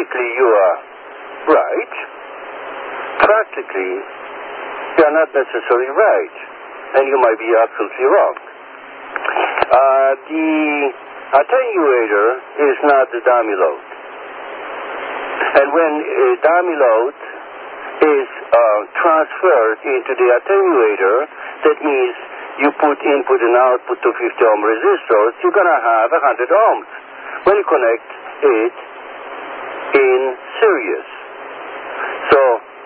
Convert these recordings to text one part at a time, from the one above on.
theoretically you are right. Practically, you are not necessarily right, and you might be absolutely wrong. The attenuator is not the dummy load. And when a dummy load is transferred into the attenuator, that means you put input and output to 50 ohm resistors, you're going to have 100 ohms when you connect it in series. So,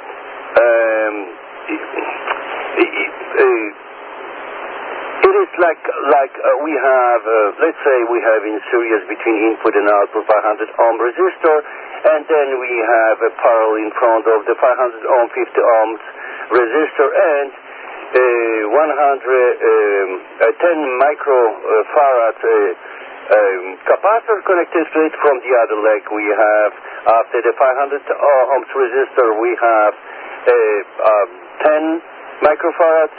it is like we have, let's say we have in series between input and output 500 ohm resistor, and then we have a parallel in front of the 500 ohm, 50 ohms resistor, and 10 microfarad capacitor connected to it. From the other leg we have, after the 500 ohms resistor, we have 10 microfarads,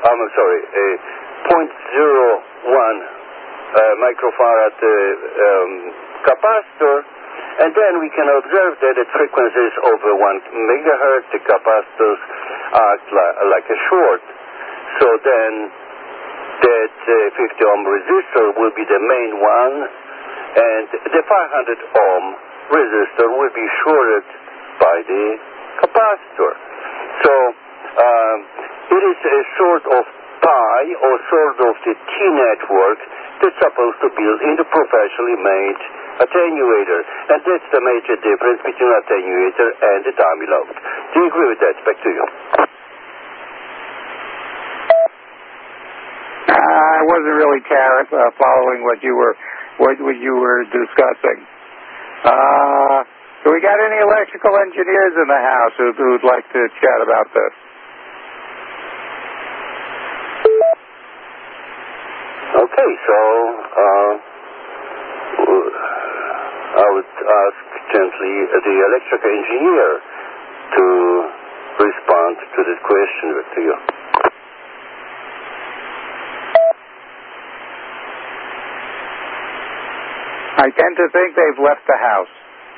0.01 microfarad capacitor, and then we can observe that at frequencies over 1 megahertz, the capacitors act like a short. So then that 50 ohm resistor will be the main one, and the 500 ohm resistor will be shorted by the capacitor. So it is a sort of pi, or sort of the T-network that's supposed to build in the professionally made attenuator. And that's the major difference between attenuator and the dummy load. Do you agree with that? Back to you. I wasn't really following what you were discussing. Do we got any electrical engineers in the house who'd like to chat about this? Okay, so I would ask gently the electrical engineer to respond to this question to you. I tend to think they've left the house.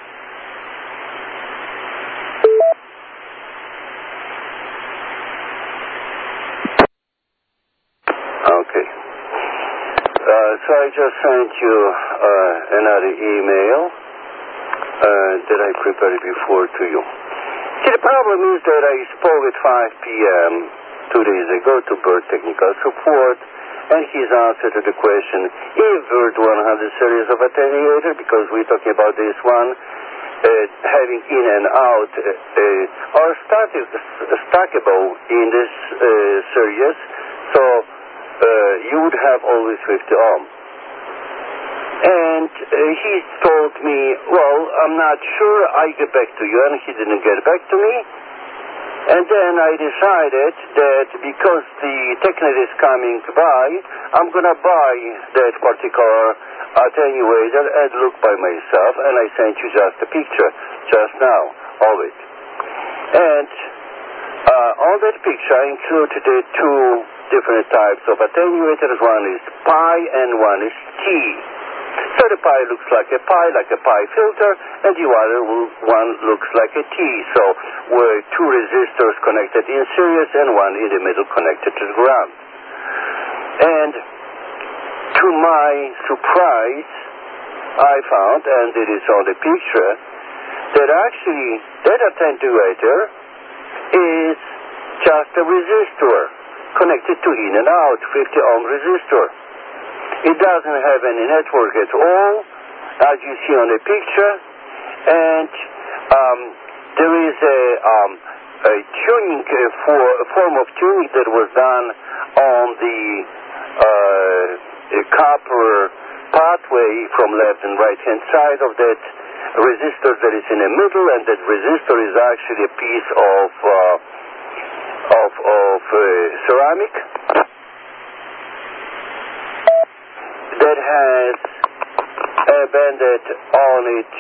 Okay. So I just sent you another email that I prepared before to you. See, the problem is that I spoke at 5 p.m. 2 days ago to Bird Technical Support, and his answer to the question, if Bird 100 series of attenuator, because we're talking about this one, having in and out, are stackable in this series, so you would have always 50 ohm. And he told me, well, I'm not sure, I get back to you, and he didn't get back to me. And then I decided that because the TechNet is coming by, I'm going to buy that particular attenuator and look by myself, and I sent you just a picture just now of it. And on that picture I included the two different types of attenuators. One is pi and one is T. So the pi looks like a pi filter, and the other one looks like a T. So we're two resistors connected in series and one in the middle connected to the ground. And to my surprise, I found, and it is on the picture, that actually that attenuator is just a resistor connected to in and out, 50 ohm resistor. It doesn't have any network at all, as you see on the picture, and there is a tuning, a form of tuning that was done on the copper pathway from left and right hand side of that resistor that is in the middle, and that resistor is actually a piece of ceramic that has embedded on it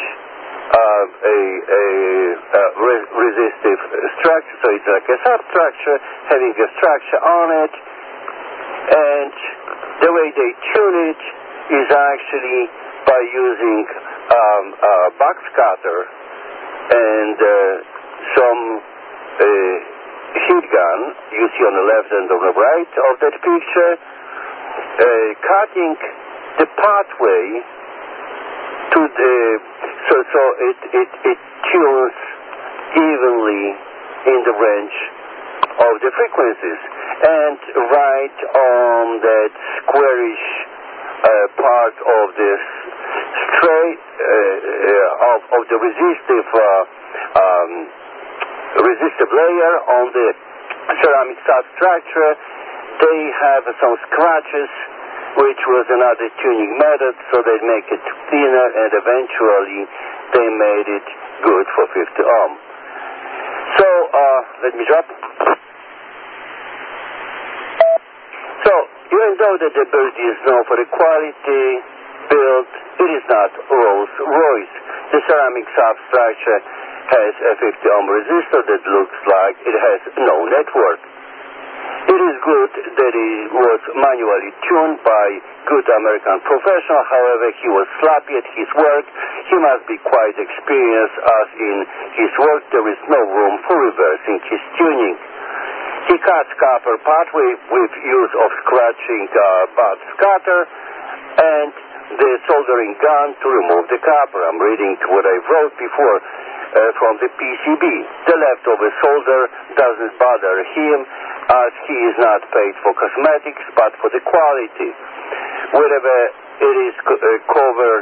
a resistive structure, so it's like a substructure having a structure on it, and the way they tune it is actually by using a box cutter and some heat gun you see on the left and on the right of that picture, cutting the pathway to the so it tunes evenly in the range of the frequencies, and right on that squarish part of this straight of the resistive layer on the ceramic substructure, they have some scratches, which was another tuning method, so they make it thinner, and eventually they made it good for 50 ohm. So let me drop. So even though that the bird is known for the quality build, it is not Rolls-Royce. The ceramic substructure has a 50 ohm resistor that looks like it has no network. It is good that it was manually tuned by good American professional. However, he was sloppy at his work. He must be quite experienced, as in his work there is no room for reversing his tuning. He cuts copper pathway with use of scratching butt scatter and the soldering gun to remove the copper. I'm reading what I wrote before from the PCB. The leftover solder doesn't bother him, as he is not paid for cosmetics but for the quality. Whatever is covered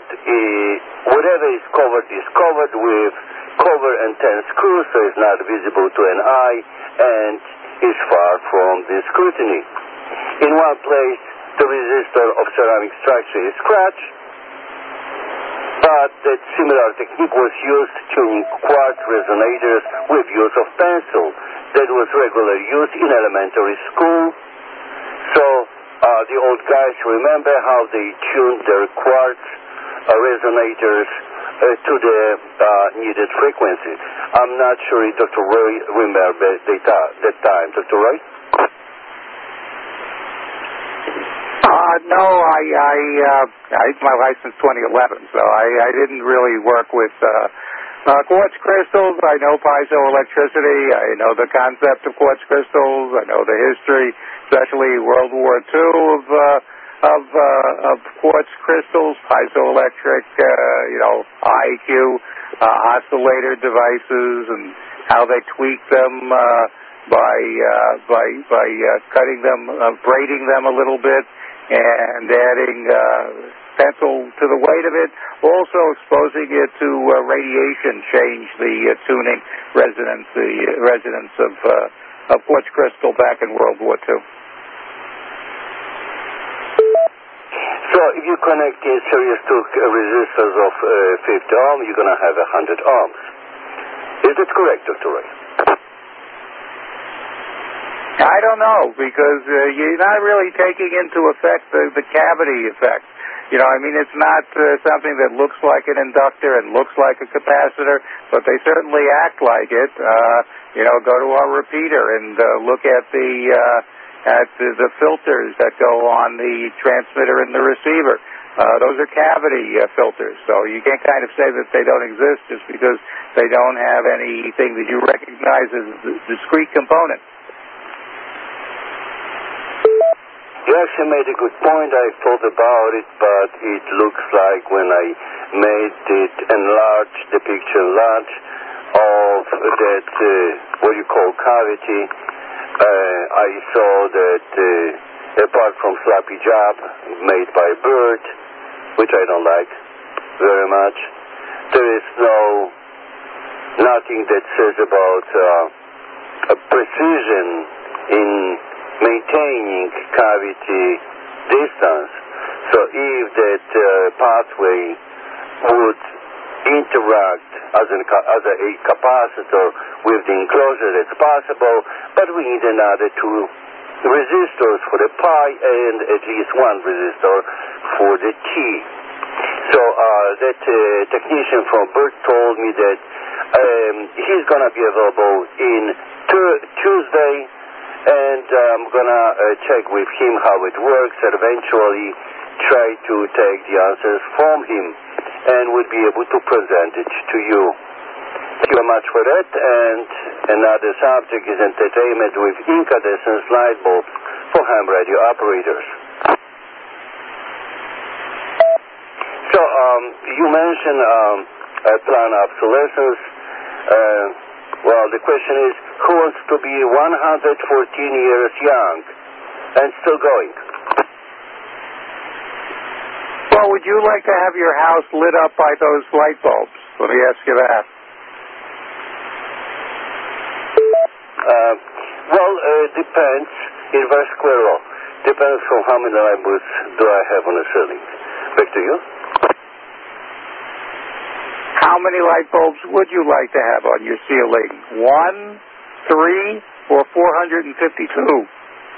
is covered with cover and 10 screws, so it's not visible to an eye and is far from the scrutiny. In one place, the resistor of ceramic structure is scratched, but that similar technique was used tuning quartz resonators with use of pencil. That was regular use in elementary school. So the old guys remember how they tuned their quartz resonators to the needed frequency. I'm not sure if Dr. Roy remembers that time. Dr. Roy? No, I my license 2011, so I didn't really work with quartz crystals. I know piezoelectricity. I know the concept of quartz crystals. I know the history, especially World War II of quartz crystals, piezoelectric, IQ, oscillator devices, and how they tweak them by cutting them, braiding them a little bit, and adding pencil to the weight of it, also exposing it to radiation, change the tuning resonance of quartz crystal back in World War II. So if you connect in series to resistors of 50 ohm, you're going to have 100 ohms. Is that correct, Dr. Roy? I don't know, because you're not really taking into effect the cavity effect. It's not something that looks like an inductor and looks like a capacitor, but they certainly act like it. Go to our repeater and look at the filters that go on the transmitter and the receiver. Those are cavity filters, so you can't kind of say that they don't exist just because they don't have anything that you recognize as a discrete component. You actually made a good point. I thought about it, but it looks like when I made it enlarge, the picture enlarge of that, what you call cavity, I saw that apart from sloppy job made by bird, which I don't like very much, there is nothing that says about a precision in maintaining cavity distance. So if that pathway would interact as a capacitor with the enclosure, that's possible, but we need another two resistors for the pi and at least one resistor for the T. So that technician from BERT told me that he's going to be available in Tuesday, and I'm going to check with him how it works and eventually try to take the answers from him and would be able to present it to you. Thank you very much for that. And another subject is entertainment with incandescent light bulbs for ham radio operators. So, you mentioned plan obsolescence. Well, the question is, who wants to be 114 years young and still going? Well, would you like to have your house lit up by those light bulbs? Let me ask you that. Depends. Inverse square law. Depends on how many light bulbs do I have on the ceiling. Back to you. How many light bulbs would you like to have on your ceiling? 1, 3, or 452?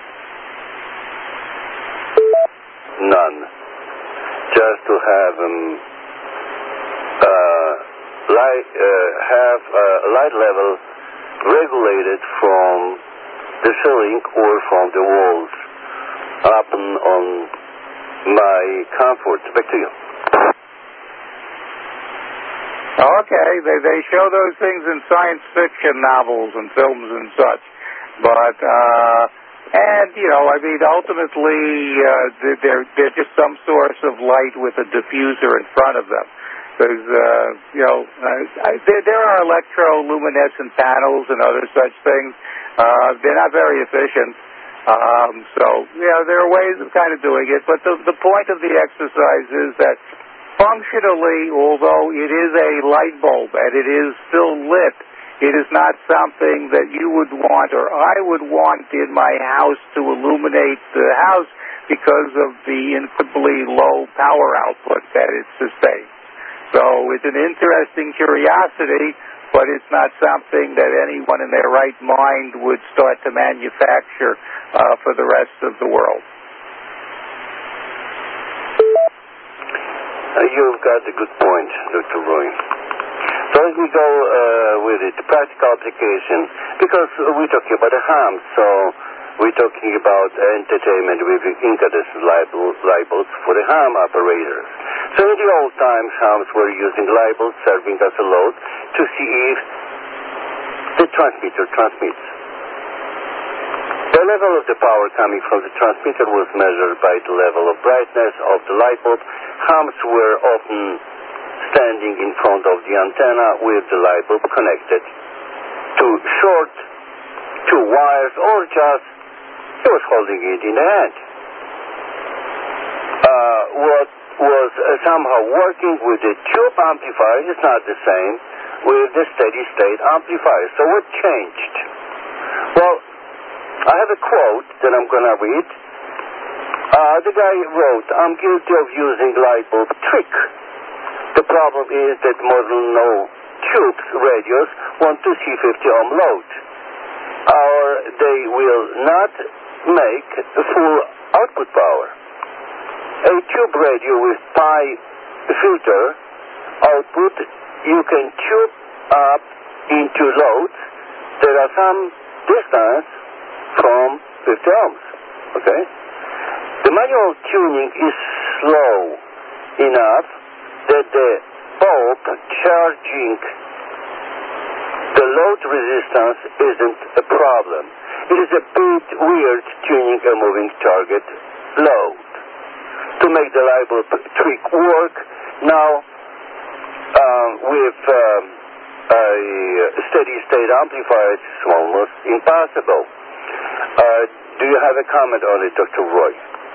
None. Just to have light level regulated from the ceiling or from the walls up on my comfort. Back to you. Okay, they show those things in science fiction novels and films and such, but ultimately they're just some source of light with a diffuser in front of them. Because there are electroluminescent panels and other such things. They're not very efficient. There are ways of kind of doing it, but the point of the exercise is that functionally, although it is a light bulb and it is still lit, it is not something that you would want or I would want in my house to illuminate the house because of the incredibly low power output that it sustains. So it's an interesting curiosity, but it's not something that anyone in their right mind would start to manufacture for the rest of the world. You've got a good point, Dr. Roy. So let me go with it, the practical application, because we're talking about the ham, so we're talking about entertainment with incandescent light bulbs for the ham operators. So in the old times, hams were using light bulbs serving as a load to see if the transmitter transmits. The level of the power coming from the transmitter was measured by the level of brightness of the light bulb. Hams were often standing in front of the antenna with the light bulb connected to short, two wires, or just he was holding it in the hand. What was somehow working with the tube amplifier is not the same with the steady-state amplifier. So what changed? Well, I have a quote that I'm going to read. The guy wrote, "I'm guilty of using light bulb trick. The problem is that modern no-tubes radios want to see 50-ohm load, or they will not make full output power. A tube radio with pi filter output, you can tube up into loads that are some distance from 50 ohms. Okay? The manual tuning is slow enough that the bulb charging the load resistance isn't a problem. It is a bit weird tuning a moving target load. To make the light bulb trick work, now with a steady-state amplifier, it's almost impossible. Do you have a comment on it, Dr. Roy?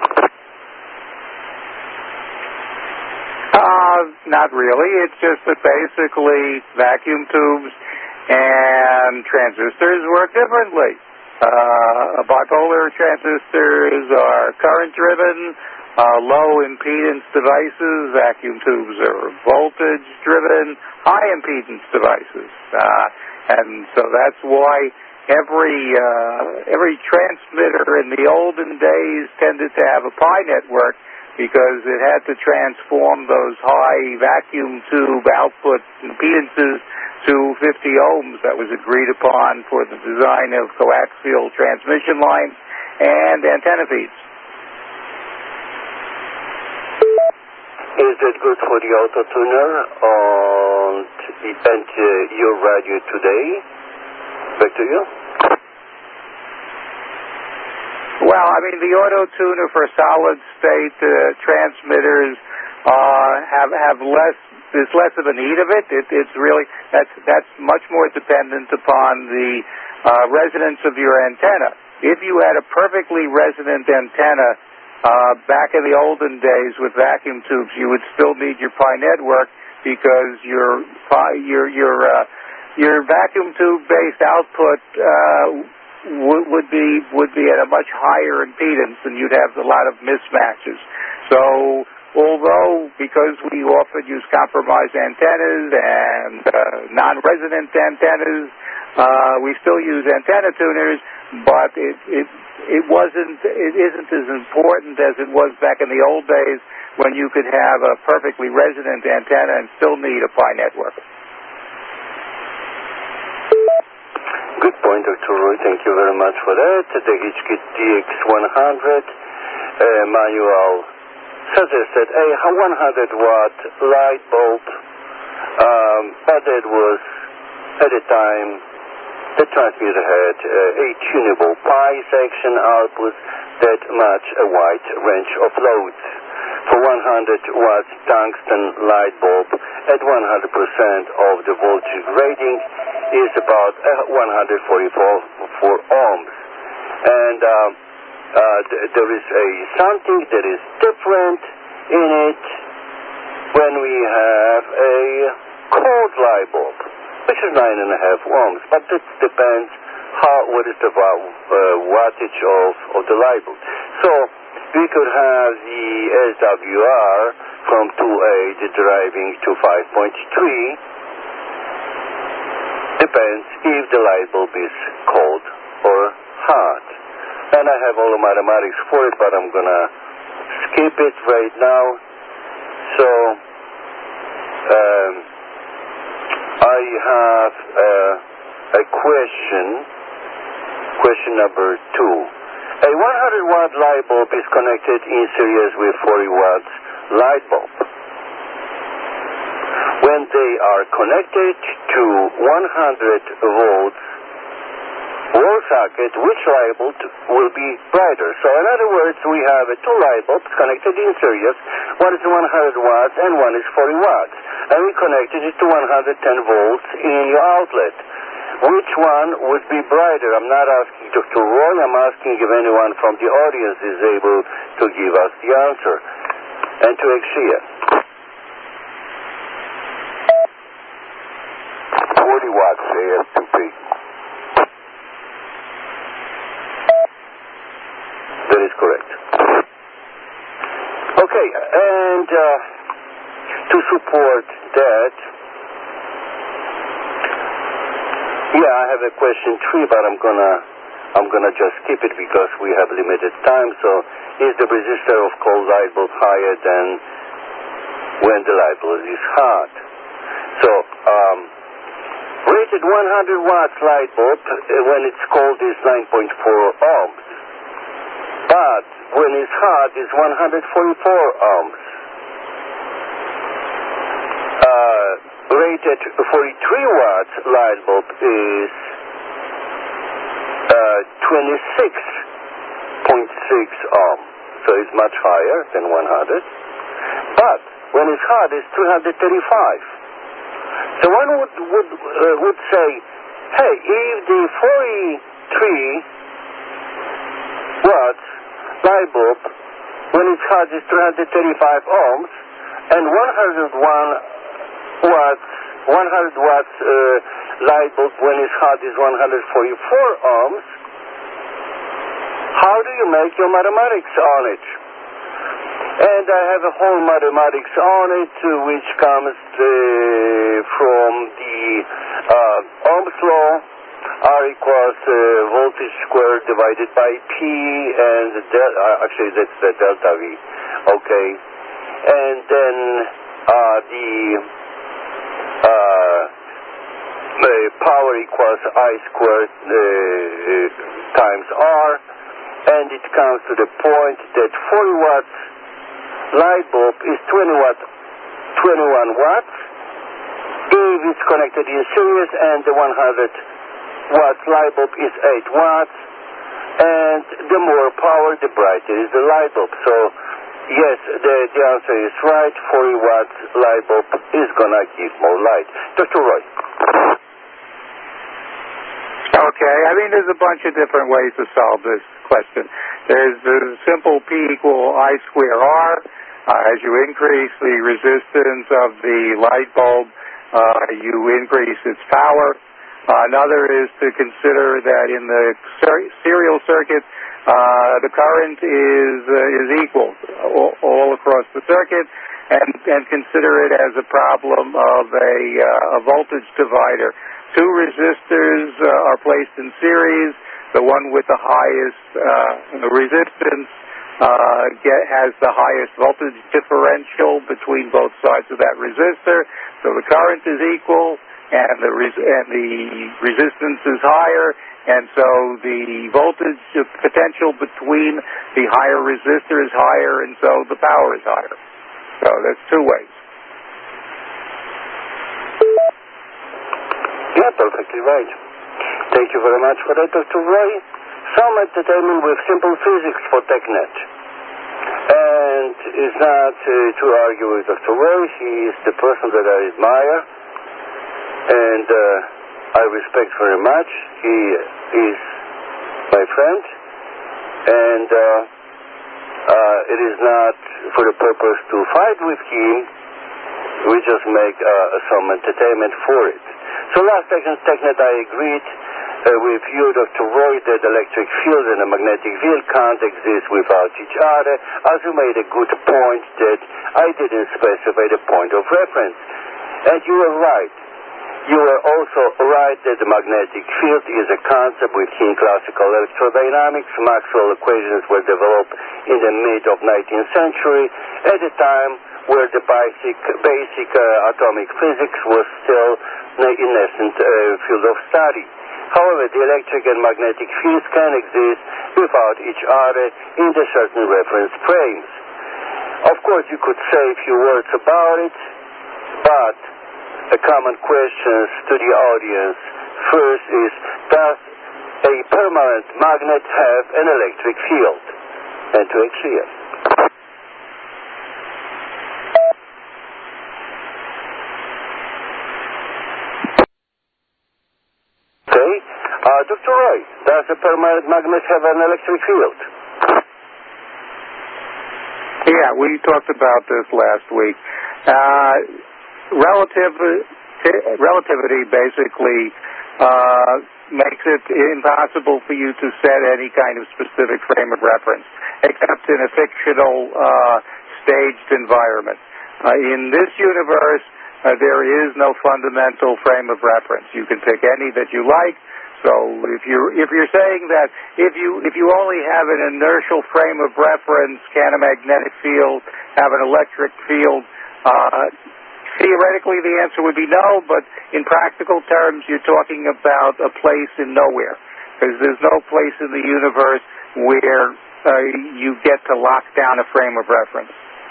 Not really. It's just that basically vacuum tubes and transistors work differently. Bipolar transistors are current-driven. Low-impedance devices, vacuum tubes are voltage-driven, high-impedance devices. And so that's why every transmitter in the olden days tended to have a pi network, because it had to transform those high vacuum tube output impedances to 50 ohms that was agreed upon for the design of coaxial transmission lines and antenna feeds. Is it good for the auto-tuner on and your radio today. Back to you. Well, I mean, the auto tuner for solid state transmitters have less. There's less of a need of it. It's really that's much more dependent upon the resonance of your antenna. If you had a perfectly resonant antenna back in the olden days with vacuum tubes, you would still need your Pi network because your vacuum tube based output would be at a much higher impedance, and you'd have a lot of mismatches. So although because we often use compromised antennas and non-resonant antennas, we still use antenna tuners, but it isn't as important as it was back in the old days when you could have a perfectly resonant antenna and still need a Pi network. Good point, Dr. Roy. Thank you very much for that. The DX100 manual suggested a 100-watt light bulb, but it was, at the time, the transmitter had a tunable Pi section output that matched a wide range of loads. For 100-watt tungsten light bulb at 100% of the voltage rating is about 144 ohms. And there is something that is different in it when we have a cold light bulb, which is 9.5 ohms, but it depends what is the wattage of the light bulb. So we could have the SWR from 2.8 driving to 5.3. Depends if the light bulb is cold or hot. And I have all the mathematics for it, but I'm going to skip it right now. So I have a question number 2. A 100-watt light bulb is connected in series with 40 watts light bulb. When they are connected to 100 volts wall socket, which light bulb will be brighter? So in other words, we have two light bulbs connected in series. One is 100 watts and one is 40 watts. And we connected it to 110 volts in your outlet. Which one would be brighter? I'm not asking Dr. Roy, I'm asking if anyone from the audience is able to give us the answer. And to Exia. 40 watts AF2P. That is correct. Okay, and to support that, yeah, I have a question 3, but I'm gonna just skip it because we have limited time. So, is the resistor of cold light bulb higher than when the light bulb is hot? So, rated 100 watts light bulb when it's cold is 9.4 ohms, but when it's hot is 144 ohms. Rated 43 watts light bulb is 26.6 ohms, so it's much higher than 100. But when it's hot, it's 335. So one would say, hey, if the 43 watts light bulb when it's hot is 335 ohms, and 100 watts light bulb when it's hot is 144 ohms, how do you make your mathematics on it? And I have a whole mathematics on it, which comes from the Ohm's law. R equals voltage squared divided by P, and actually that's the delta V. Okay, and then the power equals I squared times R, and it comes to the point that 40 watts light bulb is 21 watts if it's connected in series, and the 100-watt light bulb is 8 watts, and the more power, the brighter is the light bulb. So, yes, the answer is right. 40-watt light bulb is going to give more light. Dr. Roy. Okay, I mean, there's a bunch of different ways to solve this question. There's the simple P equal I square R. As you increase the resistance of the light bulb, you increase its power. Another is to consider that in the serial circuit, the current is equal all across the circuit, and consider it as a problem of a voltage divider. Two resistors are placed in series. The one with the highest resistance has the highest voltage differential between both sides of that resistor. So the current is equal, and the resistance is higher, and so the voltage potential between the higher resistor is higher, and so the power is higher. So that's two ways. Yeah, perfectly right. Thank you very much for that, Dr. Roy. Some entertainment with simple physics for TechNet. And it's not to argue with Dr. Roy. He is the person that I admire, and I respect very much. He is my friend, and it is not for the purpose to fight with him. We just make some entertainment for it. So last TechNet, I agreed with you, Dr. Roy, that electric field and a magnetic field can't exist without each other, as you made a good point that I didn't specify the point of reference. And you were right. You were also right that the magnetic field is a concept within classical electrodynamics. Maxwell equations were developed in the mid of 19th century, at a time where the basic atomic physics was still in nascent field of study. However, the electric and magnetic fields can exist without each other in the certain reference frames. Of course, you could say a few words about it, but a common question to the audience first is, does a permanent magnet have an electric field? And to actually yes. Okay. Dr. Roy, does a permanent magnet have an electric field? Yeah, we talked about this last week. Relativity basically makes it impossible for you to set any kind of specific frame of reference, except in a fictional staged environment. In this universe, there is no fundamental frame of reference. You can pick any that you like. So if you're saying that if you only have an inertial frame of reference, can a magnetic field have an electric field? Theoretically, the answer would be no, but in practical terms, you're talking about a place in nowhere, because there's no place in the universe where you get to lock down a frame of reference.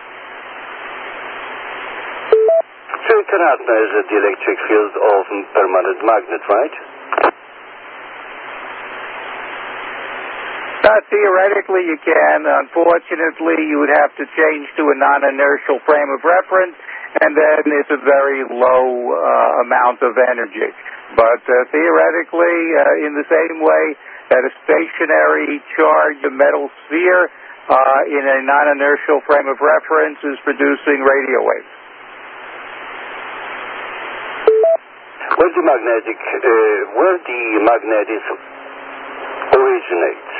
So you cannot measure the electric field of a permanent magnet, right? Theoretically, you can. Unfortunately, you would have to change to a non-inertial frame of reference, and then it's a very low amount of energy. But theoretically, in the same way that a stationary charged metal sphere in a non-inertial frame of reference is producing radio waves. Where the magnetism originates?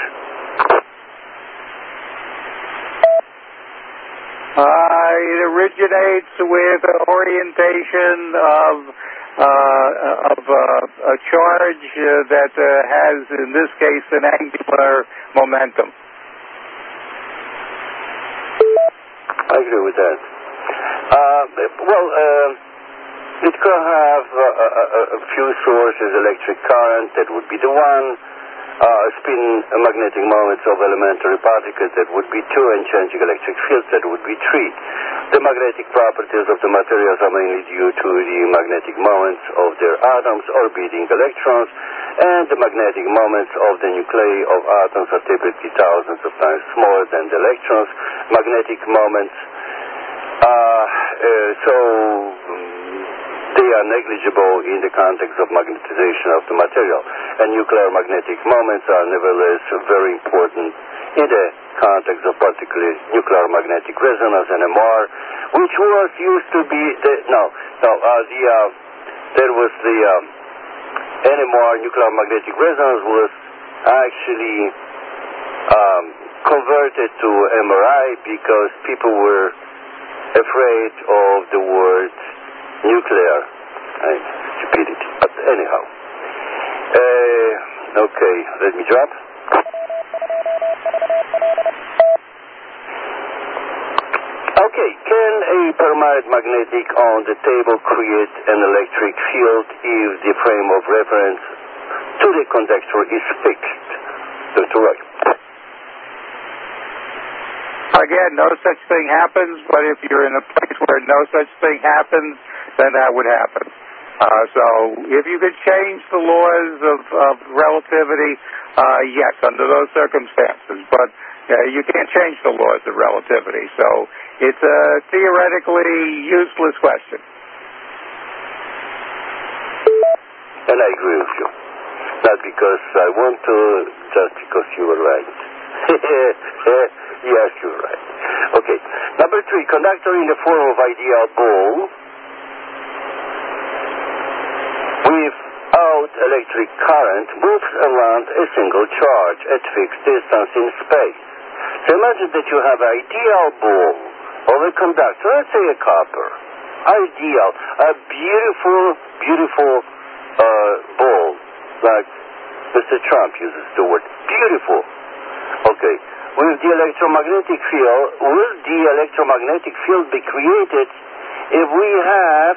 It originates with orientation of a charge that has, in this case, an angular momentum. I agree with that. It could have a few sources, electric current, that would be the one, spin magnetic moments of elementary particles, that would be two, and changing electric fields, that would be three. The magnetic properties of the materials are mainly due to the magnetic moments of their atoms orbiting electrons, and the magnetic moments of the nuclei of atoms are typically thousands of times smaller than the electrons. Magnetic moments they are negligible in the context of magnetization of the material, and nuclear magnetic moments are nevertheless very important in the context of particularly nuclear magnetic resonance, NMR, which was used to be there was the NMR, nuclear magnetic resonance, was actually converted to MRI because people were afraid of the word nuclear and stupidity. But anyhow, okay, let me drop. Okay, can a permanent magnetic on the table create an electric field if the frame of reference to the conductor is fixed? Dr. Roy. Again, no such thing happens, but if you're in a place where no such thing happens, then that would happen. So if you could change the laws of relativity, yes, under those circumstances, but you can't change the laws of relativity. So it's a theoretically useless question. And I agree with you. Not because I want to, just because you were right. Yes, you're right. Okay. Number 3, conductor in the form of ideal ball without electric current moves around a single charge at fixed distance in space. So imagine that you have an ideal ball of a conductor, let's say a copper. Ideal. A beautiful ball, like Mr. Trump uses the word beautiful. Okay. With the electromagnetic field, will the electromagnetic field be created if we have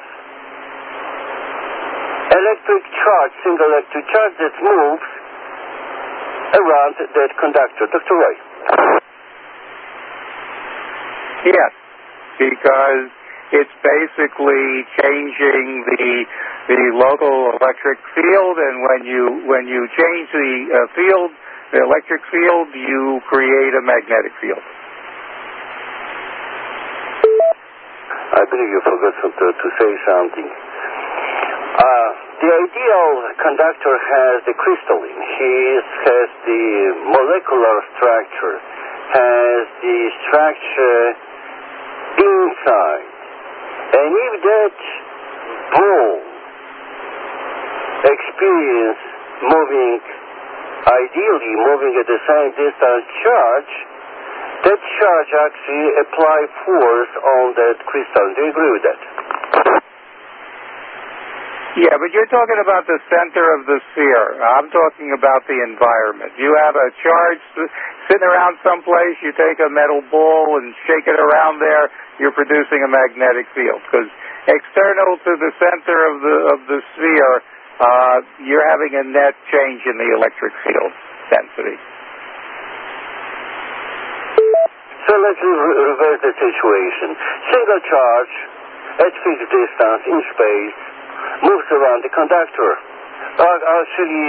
electric charge, single electric charge that moves around that conductor? Dr. Roy. Yes, because it's basically changing the local electric field, and when you change the electric field, you create a magnetic field. I believe you forgot to say something. The ideal conductor has the crystalline. Has the molecular structure, has the structure inside. And if that ball experience ideally moving at the same distance charge, that charge actually apply force on that crystal. Do you agree with that? Yeah, but you're talking about the center of the sphere. I'm talking about the environment. You have a charge sitting around someplace, you take a metal ball and shake it around there, you're producing a magnetic field. Because external to the center of the sphere, you're having a net change in the electric field density. So let's reverse the situation. Single charge at fixed distance in space moves around the conductor. Actually,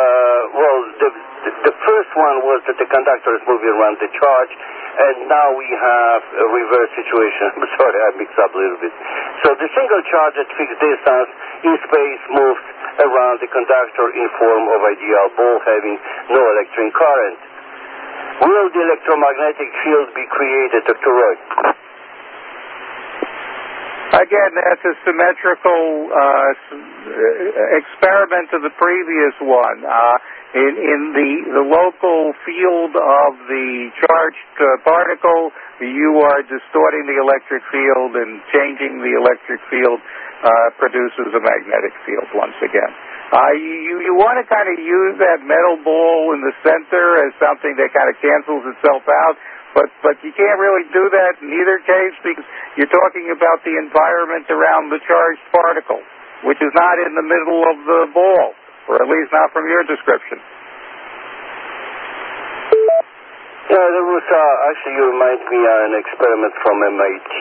the first one was that the conductor is moving around the charge, and now we have a reverse situation. I'm sorry, I mixed up a little bit. So the single charge at fixed distance in space moves around the conductor in form of ideal ball having no electric current. Will the electromagnetic field be created, Dr. Roy? Again, that's a symmetrical experiment to the previous one. In the local field of the charged particle, you are distorting the electric field, and changing the electric field produces a magnetic field once again. You want to kind of use that metal ball in the center as something that kind of cancels itself out, but you can't really do that in either case, because you're talking about the environment around the charged particle, which is not in the middle of the ball, or at least not from your description. Yeah, there was, actually, you remind me of an experiment from MIT.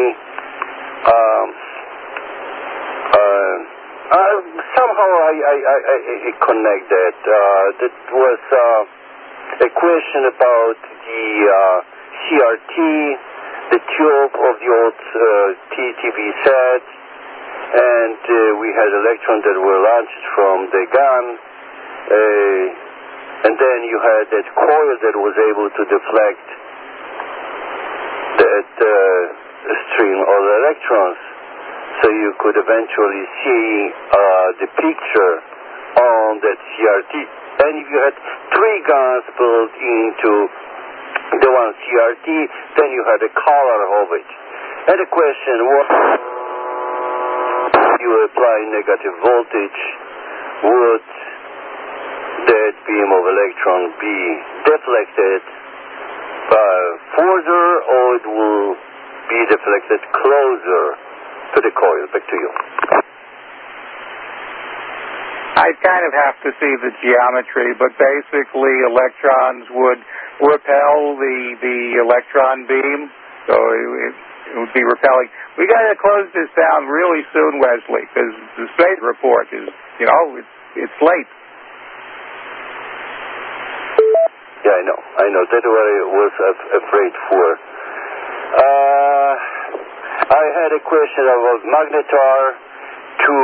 Somehow I connect that. That was a question about the CRT, the tube of the old TV set, and we had electrons that were launched from the gun, and then you had that coil that was able to deflect that stream of electrons, so you could eventually see the picture on that CRT. And if you had three guns built into the one CRT, then you had a color of it. And the question was, you apply negative voltage, would that beam of electron be deflected further, or it will be deflected closer to the coil? Back to you. I kind of have to see the geometry, but basically electrons would repel the electron beam, so it would be repelling. We got to close this down really soon, Wesley, because the state report is, it's late. Yeah, I know. That's what I was afraid for. I had a question about magnetar to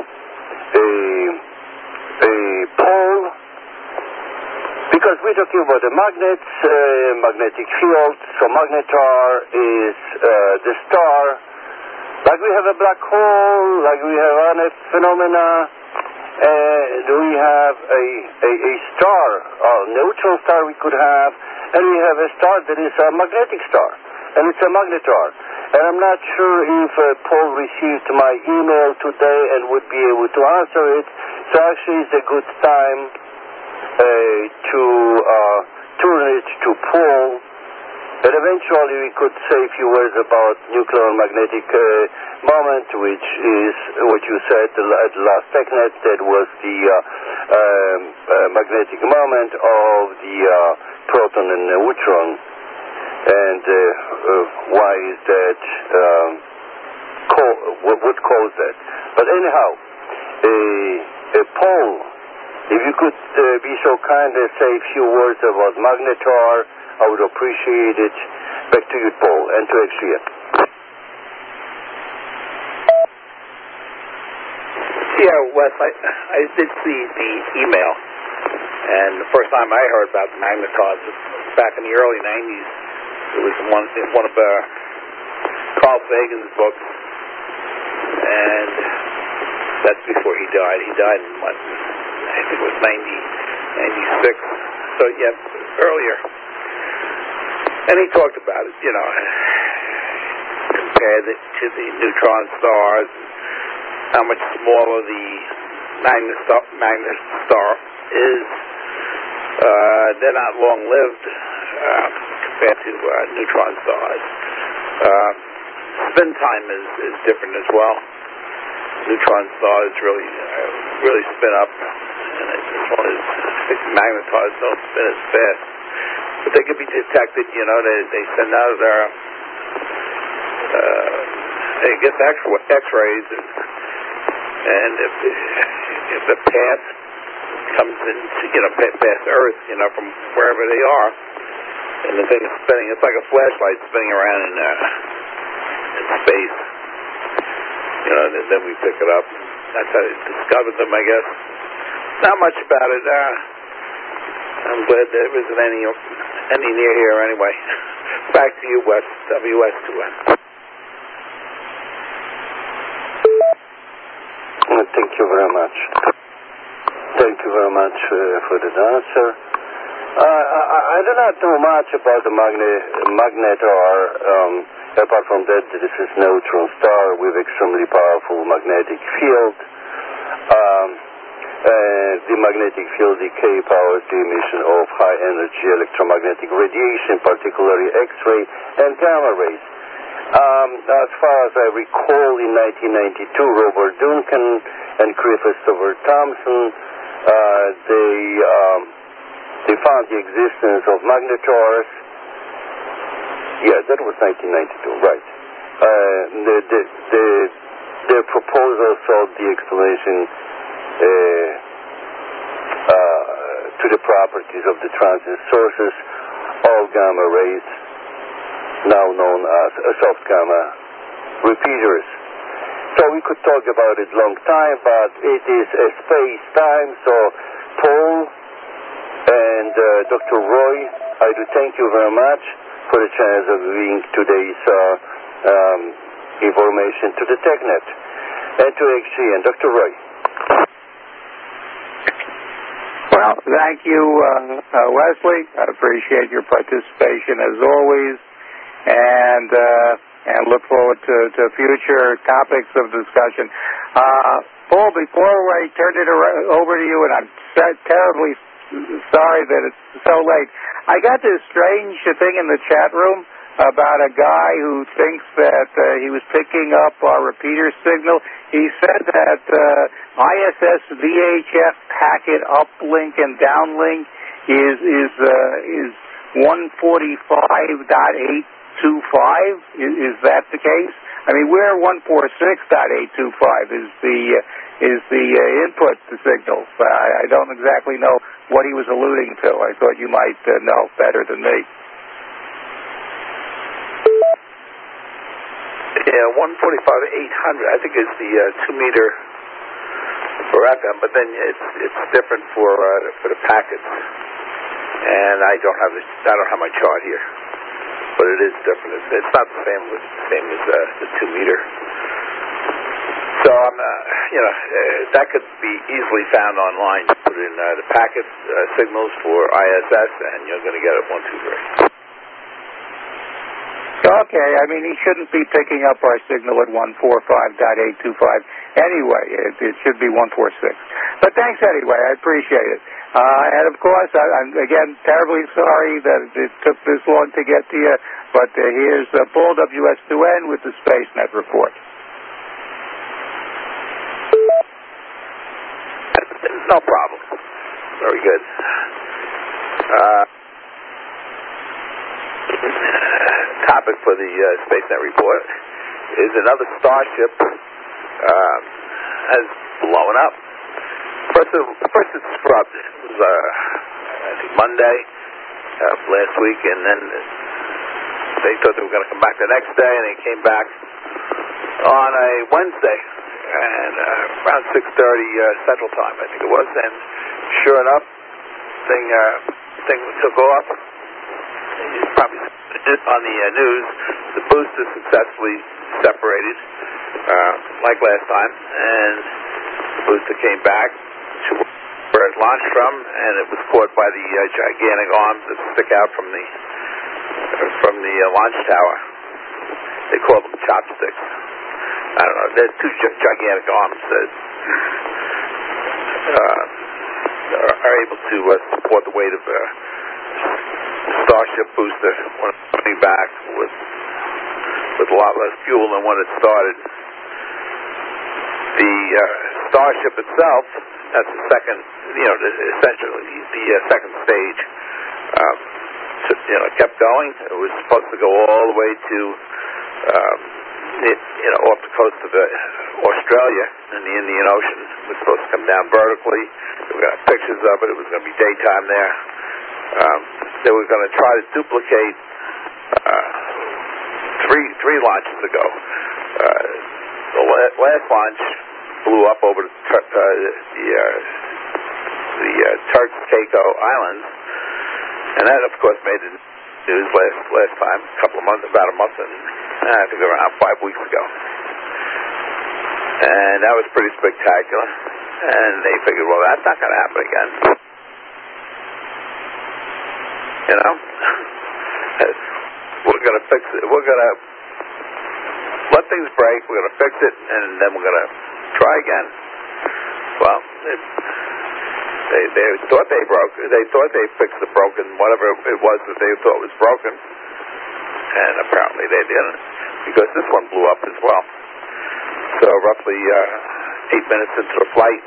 a pole, because we're talking about the magnets, magnetic field. So magnetar is the star, like we have a black hole, like we have other phenomena. We have a star, a neutron star we could have, and we have a star that is a magnetic star, and it's a magnetar. And I'm not sure if Paul received my email today and would be able to answer it, so actually it's a good time to turn it to Paul. And eventually we could say a few words about nuclear magnetic moment, which is what you said at the last TechNet, that was the magnetic moment of the proton and neutron, and why is that, what would cause that. But anyhow, Paul, if you could be so kind as say a few words about magnetar, I would appreciate it. Back to you, Paul, and to Adrian. Yeah, Wes, I did see the email, and the first time I heard about the magnetars was back in the early 90s. It was one of Carl Sagan's books, and that's before he died. He died in, I think it was 96. So, yeah, earlier. And he talked about it, compared it to the neutron stars, how much smaller the magnet star is. They're not long-lived compared to neutron stars. Spin time is different as well. Neutron stars really spin up, and as long as magnetars don't spin as fast. But they can be detected, they send out their, they get X-rays, and if the path comes into, past Earth, from wherever they are, and the thing is spinning, it's like a flashlight spinning around in space, then we pick it up. That's how they discovered them, I guess. Not much about it. I'm glad there isn't any near here anyway. Back to you, Wes. WS2N. Thank you very much. Thank you very much for the answer. I do not know much about the magnetar. Apart from that, this is neutron star with extremely powerful magnetic field. The magnetic field decay powers the emission of high-energy electromagnetic radiation, particularly X-ray and gamma rays. As far as I recall, in 1992, Robert Duncan and Christopher Thompson, they found the existence of magnetars Yeah, that was 1992, right. The proposal sought the explanation to the properties of the transient sources, all gamma rays, now known as soft gamma repeaters. So we could talk about it long time, but it is a space-time, so Paul and Dr. Roy, I do thank you very much for the chance of giving today's information to the TechNet and to XG and Dr. Roy. Well, thank you, Leslie. I appreciate your participation as always, and look forward to future topics of discussion. Paul, before I turn it over to you, and I'm terribly sorry that it's so late, I got this strange thing in the chat room about a guy who thinks that he was picking up our repeater signal. He said that ISS VHF packet uplink and downlink is 145.825. Is that the case? I mean, we're 146.825 is the input to signal. I don't exactly know what he was alluding to. I thought you might know better than me. Yeah, 145 to 800, I think is the 2 meter for FM, but then it's different for the packets. And I don't have my chart here, but it is different. It's not the same as the 2 meter. So I'm, that could be easily found online. You put in the packet signals for ISS, and you're going to get it 123. Okay, I mean, he shouldn't be picking up our signal at 145.825 anyway. It should be 146. But thanks anyway. I appreciate it. And, of course, I'm, again, terribly sorry that it took this long to get to you. But here's Paul WS2N with the SpaceNet report. No problem. Very good. Topic for the SpaceNet report is another Starship has blown up. First it scrubbed. It was I think Monday last week, and then they thought they were going to come back the next day, and they came back on a Wednesday, and around 6:30 Central Time, I think it was. And sure enough, thing took off. You probably on the news, the booster successfully separated, like last time, and the booster came back to where it launched from, and it was caught by the gigantic arms that stick out from the launch tower. They call them chopsticks. I don't know. They're two gigantic arms that are able to support the weight of Starship booster when it's coming back with a lot less fuel than when it started. The Starship itself, that's the second, essentially the second stage, kept going. It was supposed to go all the way to, off the coast of Australia in the Indian Ocean. It was supposed to come down vertically. We got pictures of it. It was going to be daytime there. They were going to try to duplicate three launches ago. The last launch blew up over the Turks Caicos Islands, and that, of course, made the news last time, about a month, and I think around 5 weeks ago. And that was pretty spectacular. And they figured, well, that's not going to happen again. We're going to fix it. We're going to let things break. We're going to fix it, and then we're going to try again. Well, they thought they broke. They thought they fixed the broken, whatever it was that they thought was broken, and apparently they didn't, because this one blew up as well. So roughly 8 minutes into the flight,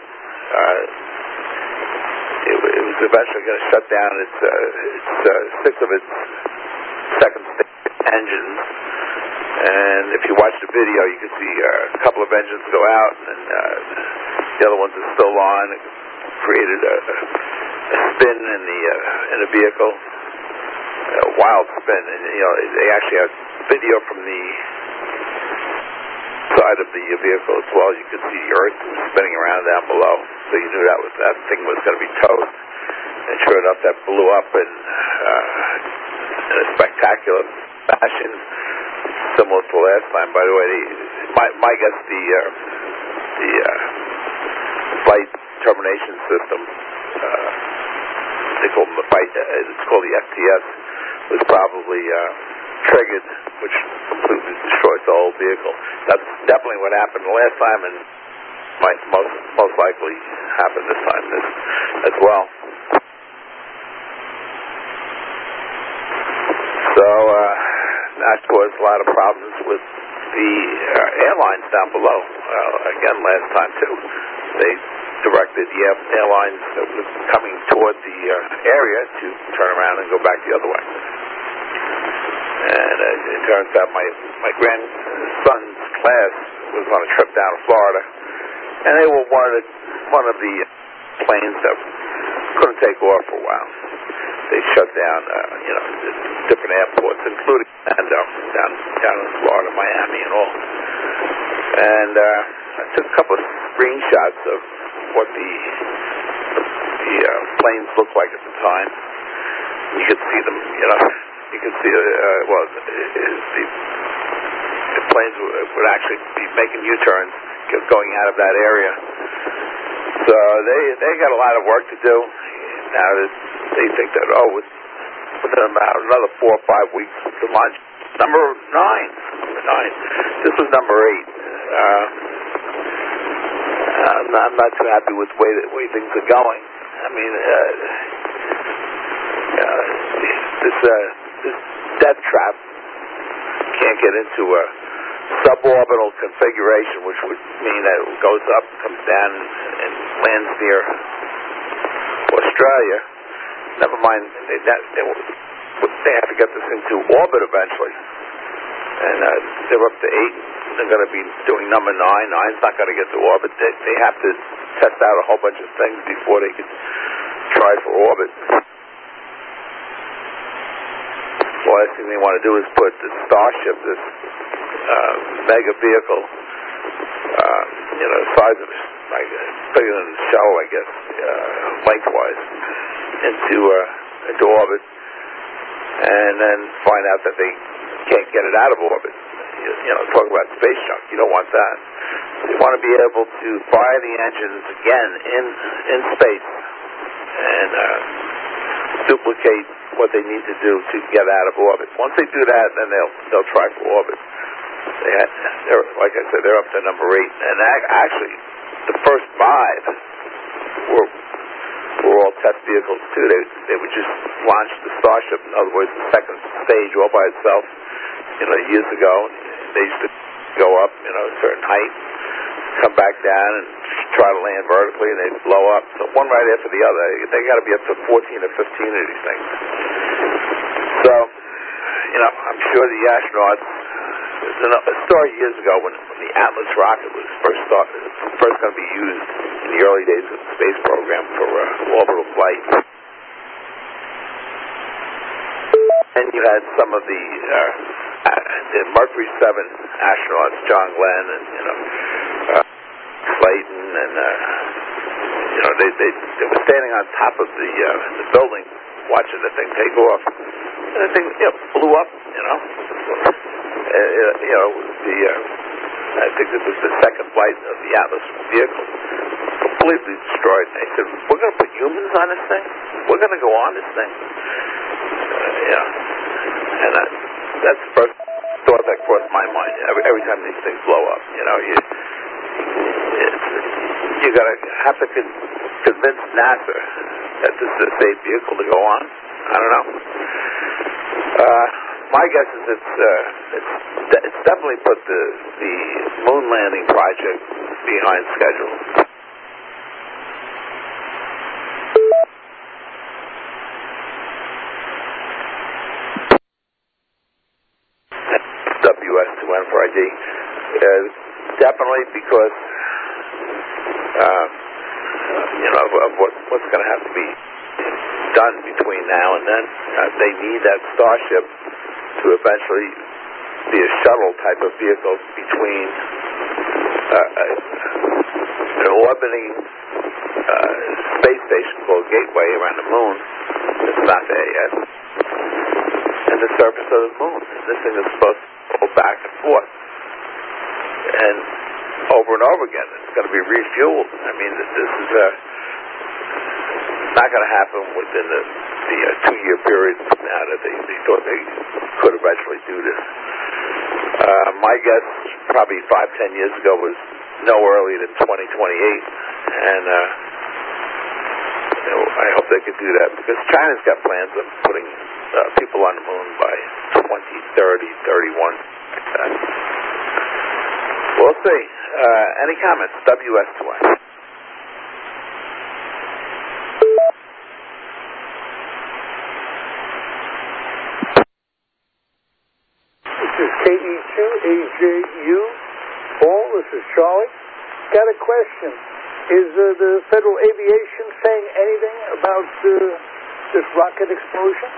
it was eventually going to shut down its 6 of its second stage engines. And if you watch the video, you can see a couple of engines go out, and the other ones are still on. It created a spin in the vehicle, a wild spin. And they actually have video from the side of the vehicle as well. You could see the earth spinning around down below, so you knew that thing was going to be towed. And sure enough, that blew up in a spectacular fashion, similar to last time. By the way, my guess, the flight termination system, they call them it's called the FTS, was probably triggered, which completely destroyed the whole vehicle. That's definitely what happened the last time, and might most likely happen this time as well. So that caused a lot of problems with the airlines down below. Again, last time too, they directed the airlines that were coming toward the area to turn around and go back the other way. And it turns out my grandson's class was on a trip down to Florida, and they were one of the planes that couldn't take off for a while. They shut down, different airports, including Orlando, down in Florida, Miami, and all. And I took a couple of screenshots of what the planes looked like at the time. You could see them, you could see, the planes would actually be making U-turns going out of that area. So they got a lot of work to do. Now they think that, within about another 4 or 5 weeks to launch number 9. This was number 8. I'm not too happy with the way things are going. I mean, this death trap can't get into a suborbital configuration, which would mean that it goes up, comes down, and lands near Australia. Never mind, they have to get this into orbit eventually. And they're up to 8. They're going to be doing number 9. 9's not going to get to orbit. They have to test out a whole bunch of things before they can try for orbit. The last thing they want to do is put the Starship, this mega vehicle, the size of bigger than the shuttle, I guess, lengthwise, into orbit, and then find out that they can't get it out of orbit. Talk about space junk. You don't want that. You want to be able to fire the engines again in space and duplicate what they need to do to get out of orbit. Once they do that, then they'll try for orbit. They're, like I said, they're up to number 8, and actually the first 5 were all test vehicles too. They would just launch the Starship. In other words, the second stage all by itself. Years ago, they used to go up, a certain height, come back down and try to land vertically, and they'd blow up. So one right after the other. They got to be up to 14 or 15 of these things. So, I'm sure the astronauts. There's a story years ago when the Atlas rocket was first going to be used in the early days of the space program for orbital flight. And you had some of the Mercury 7 astronauts, John Glenn and Slayton, and they were standing on top of the building watching the thing take off, and the thing blew up. I think this was the second flight of the Atlas vehicle, completely destroyed. And they said, "We're going to put humans on this thing. We're going to go on this thing." And that's the first thought that crossed my mind. Every time these things blow up, you got to have to convince NASA that this is a safe vehicle to go on. I don't know. My guess is it's definitely put the moon landing project behind schedule. definitely because of what's going to have to be done between now and then. They need that Starship to eventually be a shuttle type of vehicle between an orbiting space station called Gateway around the moon. It's not there yet. And the surface of the moon. This thing is supposed to go back and forth. And over and over again, it's going to be refueled. I mean, this is not going to happen within the 2-year period now that they thought they could eventually do this. My guess, probably 5-10 years ago, was no earlier than 2028, and I hope they could do that because China's got plans of putting people on the moon by 2030, 31. We'll see. Any comments? WS2Y. This is KE2AJU. Paul, this is Charlie. Got a question. Is the Federal Aviation saying anything about this rocket explosion?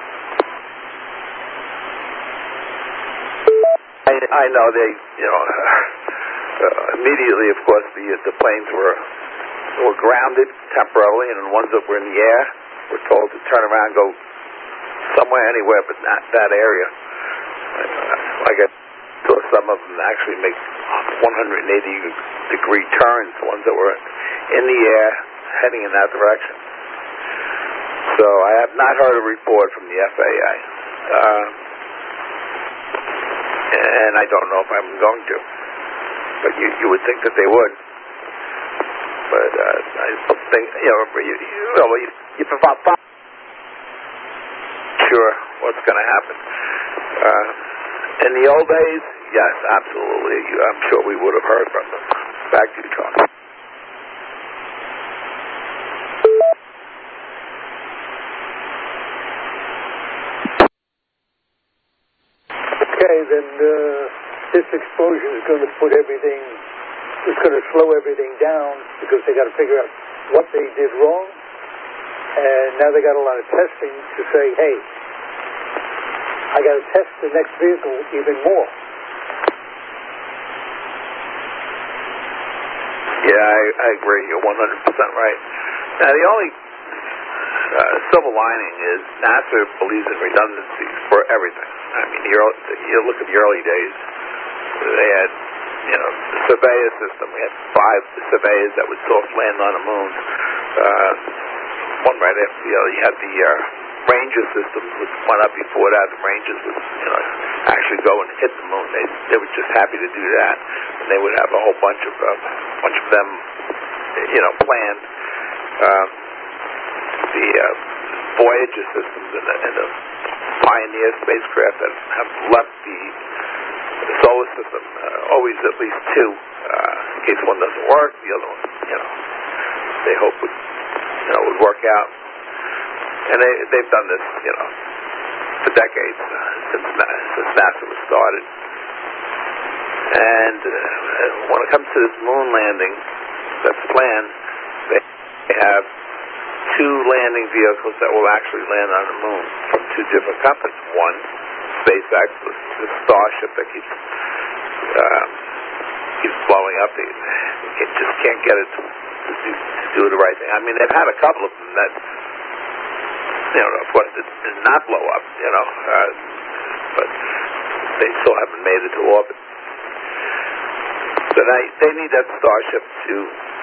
I know they, immediately, of course, the planes were grounded temporarily, and the ones that were in the air were told to turn around and go somewhere, anywhere, but not that area. Like I saw some of them actually make 180-degree turns, the ones that were in the air heading in that direction. So I have not heard a report from the FAA. And I don't know if I'm going to. But you would think that they would. But I don't think, you provide sure what's going to happen. In the old days, yes, absolutely. I'm sure we would have heard from them. Back to you, Charlie. Okay, then this explosion is going to put everything, it's going to slow everything down because they got to figure out what they did wrong. And now they got a lot of testing to say, hey, I got to test the next vehicle even more. Yeah, I agree. You're 100% right. Now, the only silver lining is NASA believes in redundancies for everything. I mean, you look at the early days, they had, the Surveyor system. We had 5 surveyors that would soft land on the moon. One right after the other. You had the Ranger system, which went up before that. The Rangers would, actually go and hit the moon. They were just happy to do that, and they would have a whole bunch of them, planned. The Voyager systems and the Pioneer spacecraft that have left the solar system, always at least 2, in case one doesn't work, the other one, they hope would work out. And they've done this, for decades, since NASA was started. And when it comes to this moon landing that's planned, they have 2 landing vehicles that will actually land on the moon from 2 different companies. One, SpaceX, the Starship that keeps blowing up. They just can't get it to do the right thing. I mean, they've had a couple of them that, of course, did not blow up, but they still haven't made it to orbit. So they need that Starship to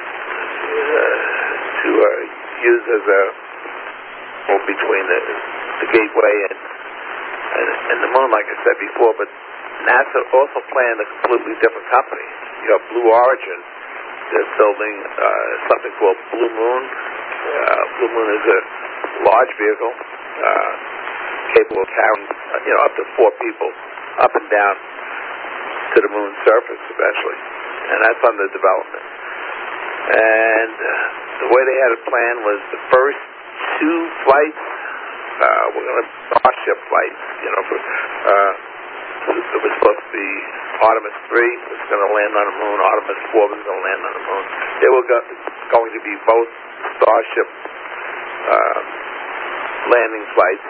use as a between the Gateway and the moon, like I said before. But NASA also planned a completely different company. You have Blue Origin. They're building something called Blue Moon. Blue Moon is a large vehicle capable of carrying up to 4 people up and down to the moon's surface eventually, and that's under development. And the way they had it planned was the first 2 flights were going to be Starship flights, It was supposed to be Artemis 3 was going to land on the moon. Artemis 4 was going to land on the moon. They were going to be both Starship landing flights.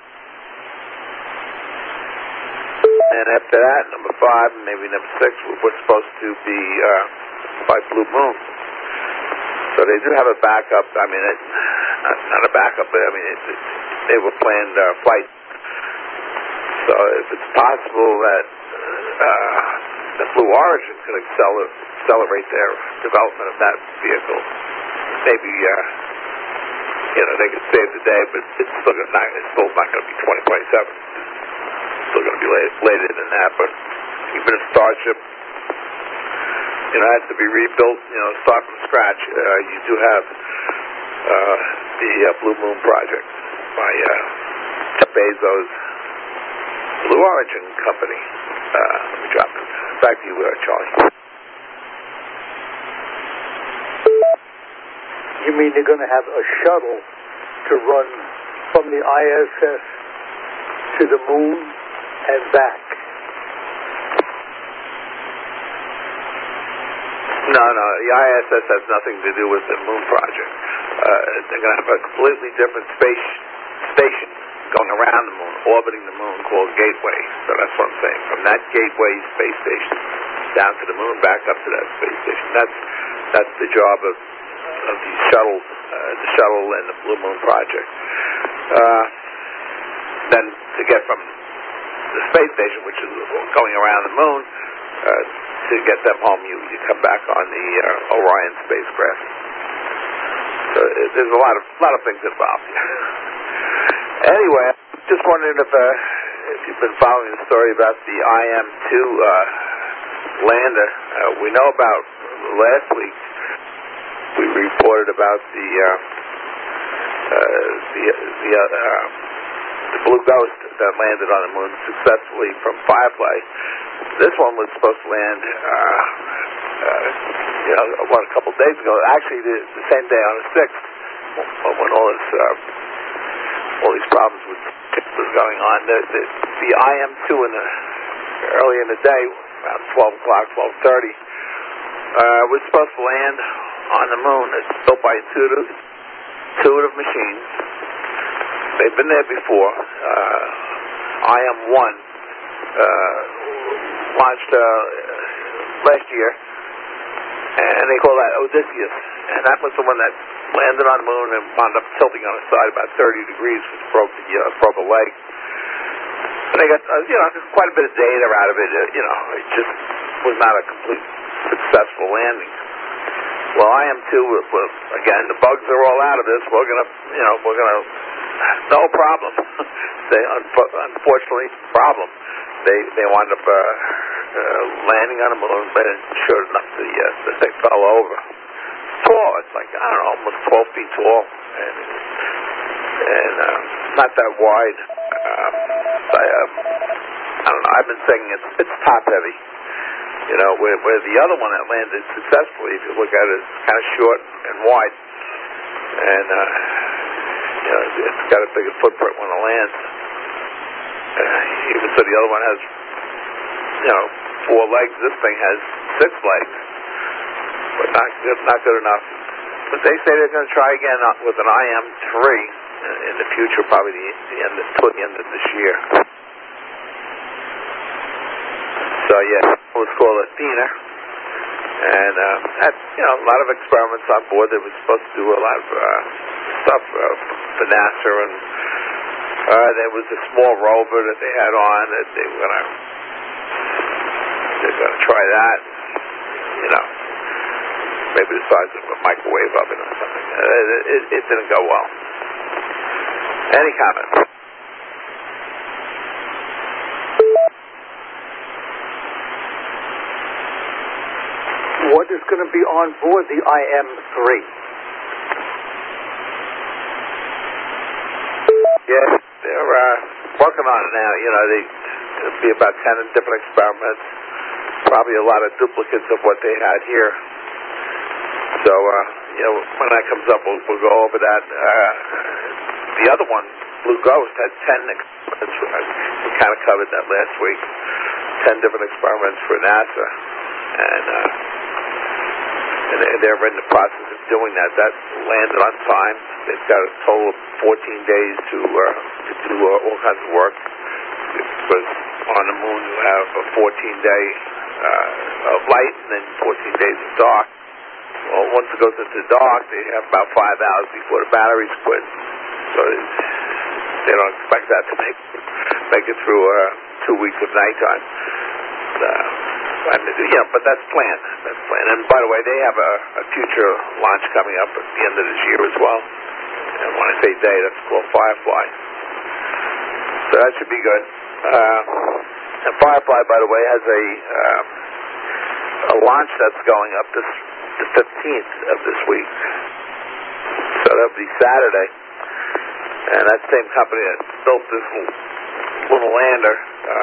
And after that, number 5 and maybe number 6 were supposed to be by Blue Moon. So they do have a backup. I mean, not a backup, but I mean, they were planned flights. So if it's possible that the Blue Origin could accelerate their development of that vehicle, maybe they could save the day, but it's still not going to be 2027. It's still going to be later than that. But even a Starship, has to be rebuilt. Start from scratch. You do have the Blue Moon project by Jeff Bezos' Blue Origin company. Let me drop it. Back to you, Charlie. You mean they're going to have a shuttle to run from the ISS to the moon and back? No, the ISS has nothing to do with the moon project. They're going to have a completely different space station going around the moon, orbiting the moon, called Gateway. So that's what I'm saying. From that Gateway space station down to the moon, back up to that space station. That's the job of these shuttles, the shuttle and the Blue Moon project. Then to get from the space station, which is going around the moon, to get them home, you come back on the Orion spacecraft. So there's a lot of things involved here. Anyway, just wondering if you've been following the story about the IM-2 lander. We know about last week. We reported about the Blue Ghost that landed on the moon successfully from Firefly. This one was supposed to land, a couple of days ago. Actually, the same day on the 6th, when all these problems was going on. The IM-2 early in the day, around 12 o'clock, 12:30, was supposed to land on the moon. It's built by Intuitive Machines. They've been there before. IM-1 launched last year, and they call that Odysseus. And that was the one that landed on the moon and wound up tilting on its side about 30 degrees, which broke a leg. And they got quite a bit of data out of it. It just was not a complete successful landing. Well, IM-2, again, the bugs are all out of this. We're gonna, no problem. Unfortunately, problem. They wound up landing on the moon, but sure enough, the thing fell over. Tall, it's like, I don't know, almost 12 feet tall, and not that wide. I don't know. I've been saying it's top heavy. Where the other one that landed successfully, if you look at it, it's kind of short and wide, and it's got a bigger footprint when it lands. Even so, the other one has 4 legs. This thing has 6 legs, but not good enough. But they say they're going to try again with an IM-3 in the future, probably toward the end of this year. So it was called Athena, and had a lot of experiments on board. They were supposed to do a lot of stuff for NASA, and there was a small rover that they had on that they're gonna try that. Maybe the size of a microwave oven or something. It didn't go well. Any comments? What is going to be on board the IM-3? Yes, they're working on it now. There'll be about 10 different experiments. Probably a lot of duplicates of what they had here. So, when that comes up, we'll go over that. The other one, Blue Ghost, had 10 experiments. We kind of covered that last week. 10 different experiments for NASA, and they're in the process of doing that. That landed on time. They've got a total of 14 days to do all kinds of work. Because on the moon you have a 14-day of light and then 14 days of dark. Well, once it goes into dark, they have about 5 hours before the batteries quit. So they don't expect that to make it through 2 weeks of nighttime. But that's planned. And by the way, they have a future launch coming up at the end of this year as well. And when I say day, that's called Firefly. So that should be good. And Firefly, by the way, has a launch that's going up the 15th of this week. So that'll be Saturday. And that same company that built this little lander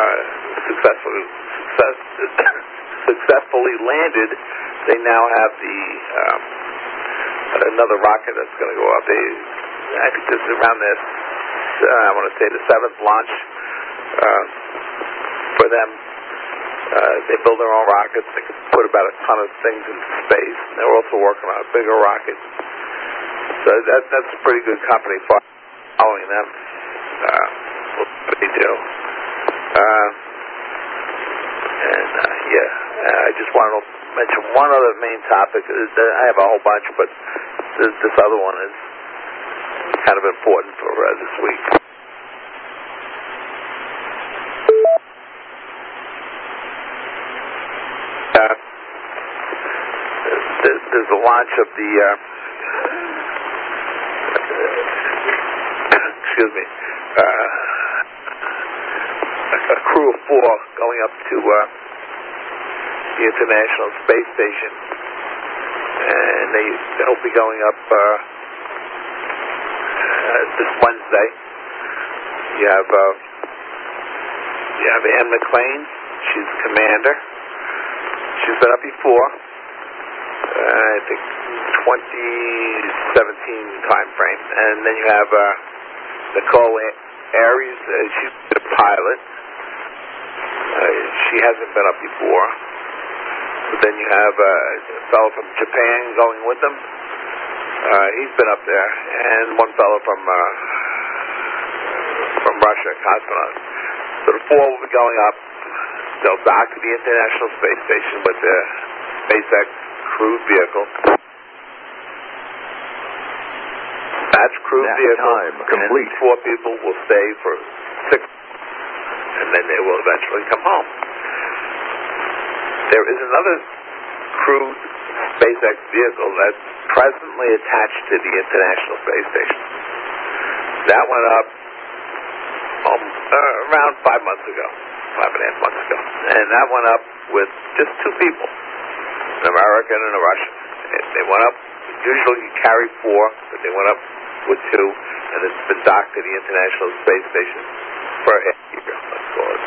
successfully landed. They now have another rocket that's going to go up. I think this is around this. I want to say the 7th launch for them. They build their own rockets. They can put about a ton of things into space. And they're also working on a bigger rocket. So that's a pretty good company following them. What they do. I just wanted to mention one other main topic. I have a whole bunch, but this other one is kind of important for this week. There's the launch of the excuse me, a crew of 4 going up to the International Space Station, and they'll be going up this Wednesday. You have Anne McClain. She's the commander. She's been up before. I think 2017 time frame, and then you have Nicole Aries. She's a pilot. She hasn't been up before. But then you have a fellow from Japan going with them. He's been up there, and one fellow from Russia, cosmonaut. So the 4 will be going up. They'll dock to the International Space Station with the SpaceX crewed vehicle. That's crewed vehicle. Complete. 4 people will stay for 6, and then they will eventually come home. There is another crewed SpaceX vehicle that's presently attached to the International Space Station. That went up around 5 months ago, 5.5 months ago. And that went up with just 2 people, an American and a Russian. They went up, usually you carry 4, but they went up with 2, and it's been docked to the International Space Station for a year, let's call it.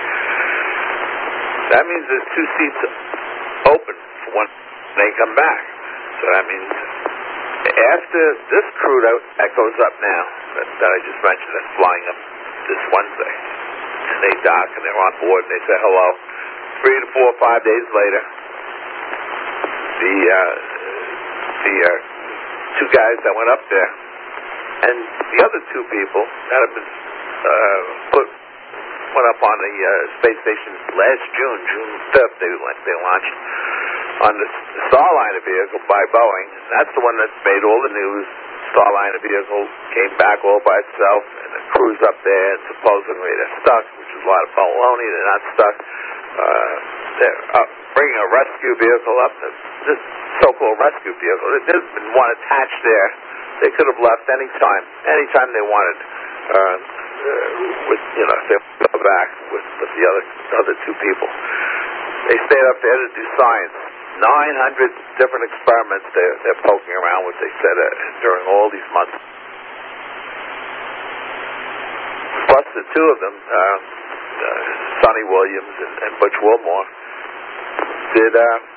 That means there's 2 seats open for when they come back. So that means after this crew that goes up now, that I just mentioned, that's flying up this Wednesday, and they dock and they're on board and they say hello. 3 to 4 or 5 days later, the 2 guys that went up there and the other 2 people that have been went up on the space station last June 5th. They launched on the Starliner vehicle by Boeing. That's the one that made all the news. Starliner vehicle came back all by itself, and the crew's up there, and supposedly they're stuck, which is a lot of baloney. They're not stuck. They're bringing a rescue vehicle up. This so-called rescue vehicle, there's been one attached there. They could have left anytime they wanted. They go back with the other 2 people. They stayed up there to do science. 900 different experiments they're poking around with, they said, during all these months. Plus the 2 of them, Sonny Williams and Butch Wilmore, did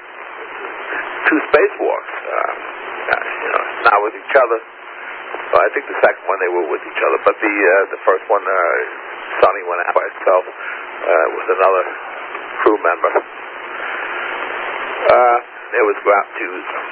2 spacewalks. Not with each other. Well, I think the second one they were with each other, but the first one, Sonny went out by himself with another crew member. It was about to